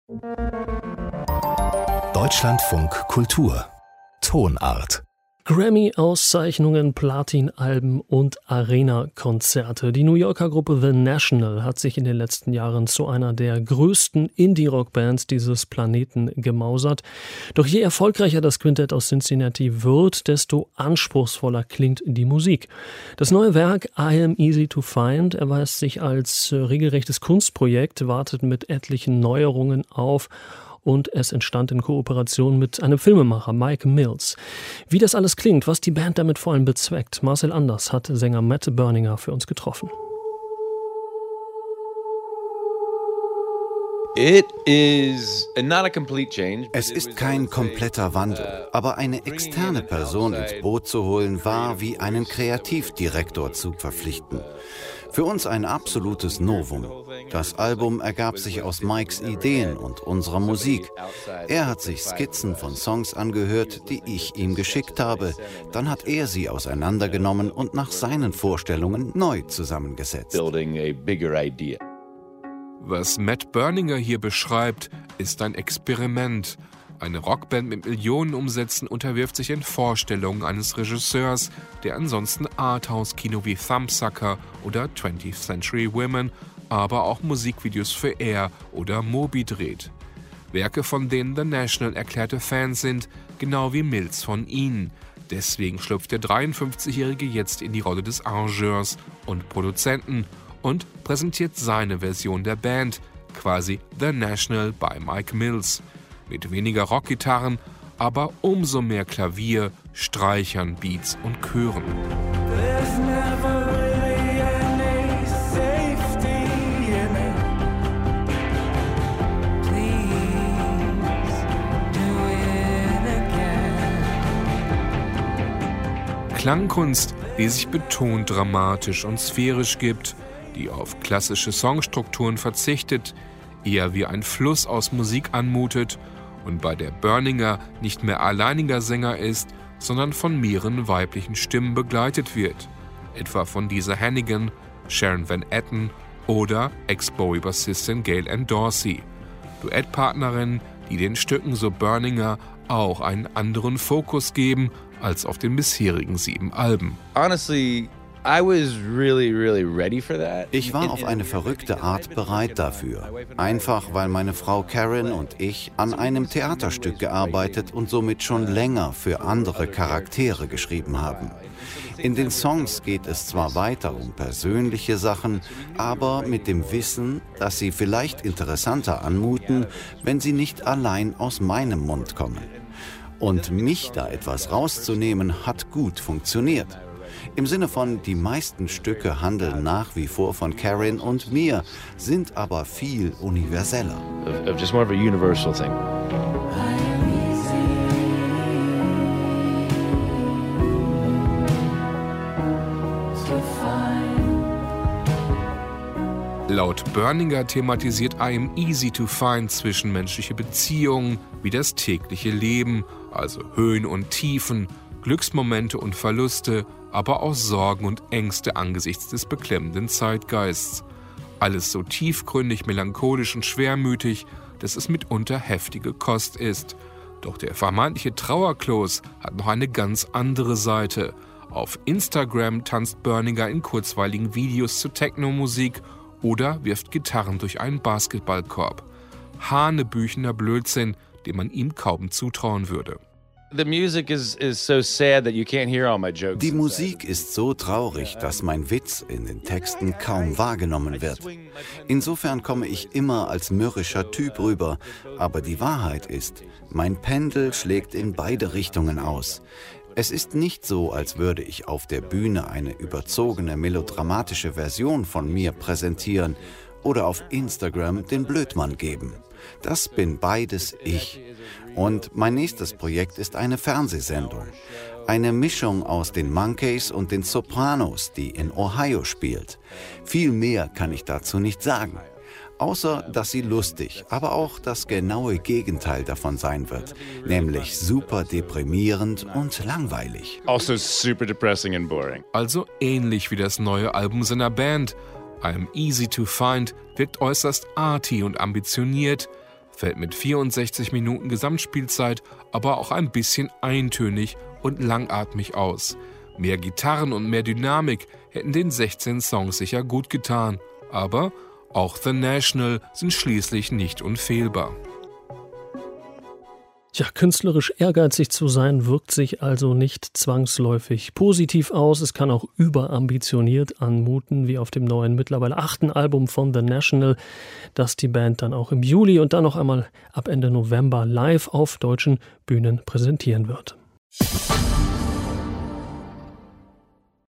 Deutschlandfunk Kultur Tonart. Grammy-Auszeichnungen, Platin-Alben und Arena-Konzerte. Die New Yorker Gruppe The National hat sich in den letzten Jahren zu einer der größten Indie-Rock-Bands dieses Planeten gemausert. Doch je erfolgreicher das Quintett aus Cincinnati wird, desto anspruchsvoller klingt die Musik. Das neue Werk I Am Easy to Find erweist sich als regelrechtes Kunstprojekt, wartet mit etlichen Neuerungen auf. Und es entstand in Kooperation mit einem Filmemacher, Mike Mills. Wie das alles klingt, was die Band damit vor allem bezweckt, Marcel Anders hat Sänger Matt Berninger für uns getroffen. Es ist kein kompletter Wandel, aber eine externe Person ins Boot zu holen, war wie einen Kreativdirektor zu verpflichten. Für uns ein absolutes Novum. Das Album ergab sich aus Mikes Ideen und unserer Musik. Er hat sich Skizzen von Songs angehört, die ich ihm geschickt habe. Dann hat er sie auseinandergenommen und nach seinen Vorstellungen neu zusammengesetzt. Was Matt Berninger hier beschreibt, ist ein Experiment. Eine Rockband mit Millionenumsätzen unterwirft sich in Vorstellungen eines Regisseurs, der ansonsten Arthouse-Kino wie Thumbsucker oder 20th Century Women, aber auch Musikvideos für Air oder Moby dreht. Werke, von denen The National erklärte Fans sind, genau wie Mills von ihnen. Deswegen schlüpft der 53-Jährige jetzt in die Rolle des Arrangeurs und Produzenten und präsentiert seine Version der Band, quasi The National by Mike Mills. Mit weniger Rockgitarren, aber umso mehr Klavier, Streichern, Beats und Chören. Klangkunst, die sich betont dramatisch und sphärisch gibt, die auf klassische Songstrukturen verzichtet, eher wie ein Fluss aus Musik anmutet und bei der Berninger nicht mehr alleiniger Sänger ist, sondern von mehreren weiblichen Stimmen begleitet wird, etwa von Lisa Hannigan, Sharon Van Etten oder Ex-Bowie-Bassistin Gail Ann Dorsey, Duettpartnerinnen, die den Stücken, so Berninger, auch einen anderen Fokus geben als auf den bisherigen 7 Alben. Ich war auf eine verrückte Art bereit dafür. Einfach, weil meine Frau Karen und ich an einem Theaterstück gearbeitet und somit schon länger für andere Charaktere geschrieben haben. In den Songs geht es zwar weiter um persönliche Sachen, aber mit dem Wissen, dass sie vielleicht interessanter anmuten, wenn sie nicht allein aus meinem Mund kommen. Und mich da etwas rauszunehmen, hat gut funktioniert. Im Sinne von, die meisten Stücke handeln nach wie vor von Karen und mir, sind aber viel universeller. Laut Berninger thematisiert I Am Easy to Find zwischenmenschliche Beziehungen wie das tägliche Leben, also Höhen und Tiefen, Glücksmomente und Verluste, aber auch Sorgen und Ängste angesichts des beklemmenden Zeitgeists. Alles so tiefgründig, melancholisch und schwermütig, dass es mitunter heftige Kost ist. Doch der vermeintliche Trauerklos hat noch eine ganz andere Seite. Auf Instagram tanzt Berninger in kurzweiligen Videos zu Techno-Musik oder wirft Gitarren durch einen Basketballkorb. Hanebüchener Blödsinn, den man ihm kaum zutrauen würde. Die Musik ist so traurig, dass mein Witz in den Texten kaum wahrgenommen wird. Insofern komme ich immer als mürrischer Typ rüber. Aber die Wahrheit ist, mein Pendel schlägt in beide Richtungen aus. Es ist nicht so, als würde ich auf der Bühne eine überzogene, melodramatische Version von mir präsentieren oder auf Instagram den Blödmann geben. Das bin beides ich. Und mein nächstes Projekt ist eine Fernsehsendung. Eine Mischung aus den Monkees und den Sopranos, die in Ohio spielt. Viel mehr kann ich dazu nicht sagen. Außer, dass sie lustig, aber auch das genaue Gegenteil davon sein wird. Nämlich super deprimierend und langweilig. Also super depressing and boring. Also ähnlich wie das neue Album seiner Band. I Am Easy to Find wirkt äußerst arty und ambitioniert, fällt mit 64 Minuten Gesamtspielzeit aber auch ein bisschen eintönig und langatmig aus. Mehr Gitarren und mehr Dynamik hätten den 16 Songs sicher gut getan, aber auch The National sind schließlich nicht unfehlbar. Ja, künstlerisch ehrgeizig zu sein, wirkt sich also nicht zwangsläufig positiv aus. Es kann auch überambitioniert anmuten, wie auf dem neuen, mittlerweile 8. Album von The National, das die Band dann auch im Juli und dann noch einmal ab Ende November live auf deutschen Bühnen präsentieren wird.